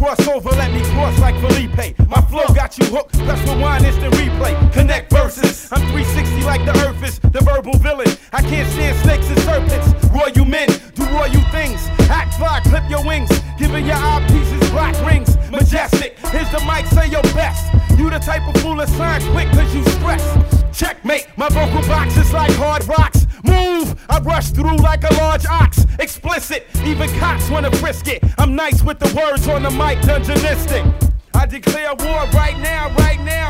crossover, let me cross like Felipe. My flow got you hooked, press rewind, instant replay. Connect verses, I'm 360 like the earth is the verbal villain. I can't stand snakes and serpents. Royal men, do royal things. Act fly, clip your wings. Giving your eye pieces, black rings. Majestic, here's the mic, say your best. You the type of fool that sign quick cause you stress. Checkmate, my vocal box is like hard rocks. Move, I rush through like a large ox. Explicit, even cops wanna frisk it. I'm nice with the words on the mic, dungeonistic. I declare war right now, right now.